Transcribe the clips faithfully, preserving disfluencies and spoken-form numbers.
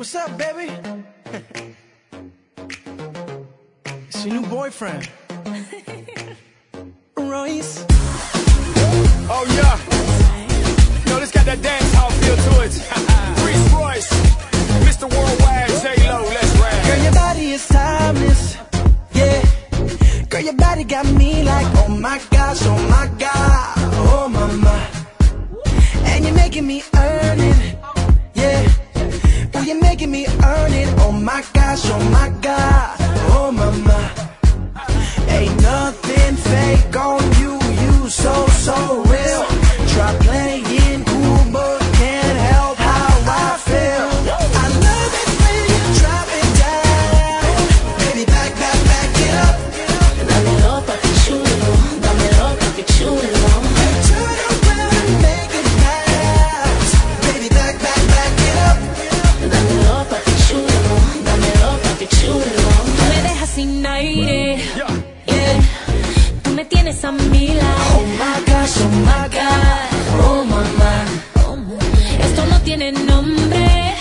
What's up, baby? It's your new boyfriend, Royce. Oh yeah, yo, this got that dance hall feel to it. Reese Royce, Mister Worldwide, J-Lo, let's rap. Girl, your body is timeless, yeah. Girl, your body got me like, oh my gosh, oh my God, oh my my. And you're making me earn it, yeah. Oh, you're making me earn it, oh my gosh, oh my God, oh my my. Ain't nothing fake on you, you so, so real. Try playing cool, but can't help how I feel. I love it when you drop it down. Baby, back, back, back it up. Dámelo pa' que chulo, dámelo pa' que chulo. Turn around and make it bounce. Baby, back, back, back it up. Dámelo pa' que chulo, dámelo pa' que chulo. Tú me dejas sin aire, yeah. Tú me tienes a mi lado. Oh my gosh, oh my God, Oh mamá, esto no tiene nombre,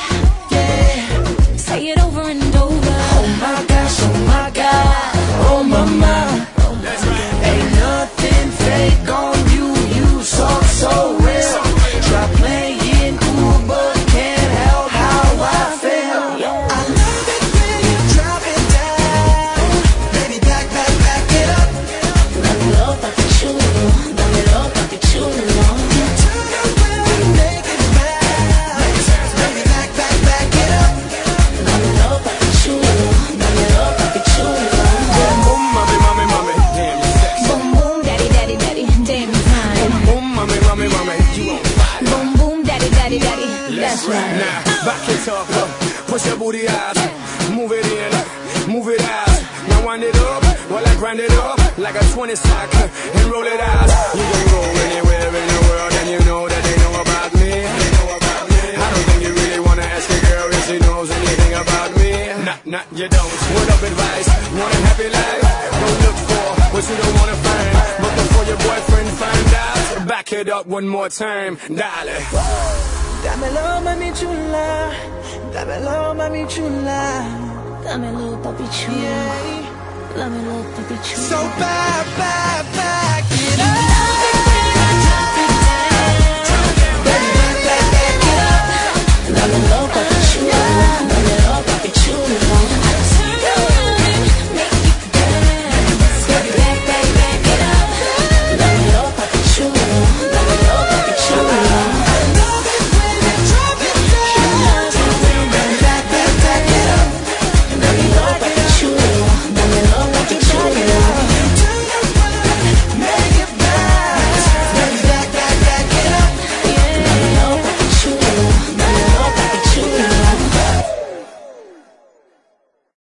yeah. say it over and over. Oh my gosh, oh my God, oh mama. Ain't nothing fake on you, you so, so real. Try playing cool, but can't help how I feel. I love it when you drop it down. Baby, back, back, back it up. Dámelo pa' que chulo, dámelo pa' que chulo. Turn around and make it bounce. Baby, back, back, back it up. Dámelo pa' que chulo, dámelo pa' que chulo. Boom, mommy, mommy, mommy, damn, you sexy. Boom boom, daddy daddy daddy, damn time. Boom, mommy, mommy, mommy, you on fire. Boom boom, daddy daddy daddy, that's right. Now, back it up, up, push your booty out, move it in, move it out. Now wind it up, while I grind it up, like a twenty sack, and roll it out. You can go anywhere in the world, and you know that they know about me. They know about me. I don't think you really wanna ask a girl if she knows anything about me. Nah, nah, you don't. Word up advice, want a happy life? Don't look for what you don't wanna find, but before your boyfriend find out, back it up one more time, darling. Dámelo, mami chula. Dámelo, mami chula. Dámelo papi chulo, Yeah. dámelo papi chulo. So bad, bad, bad.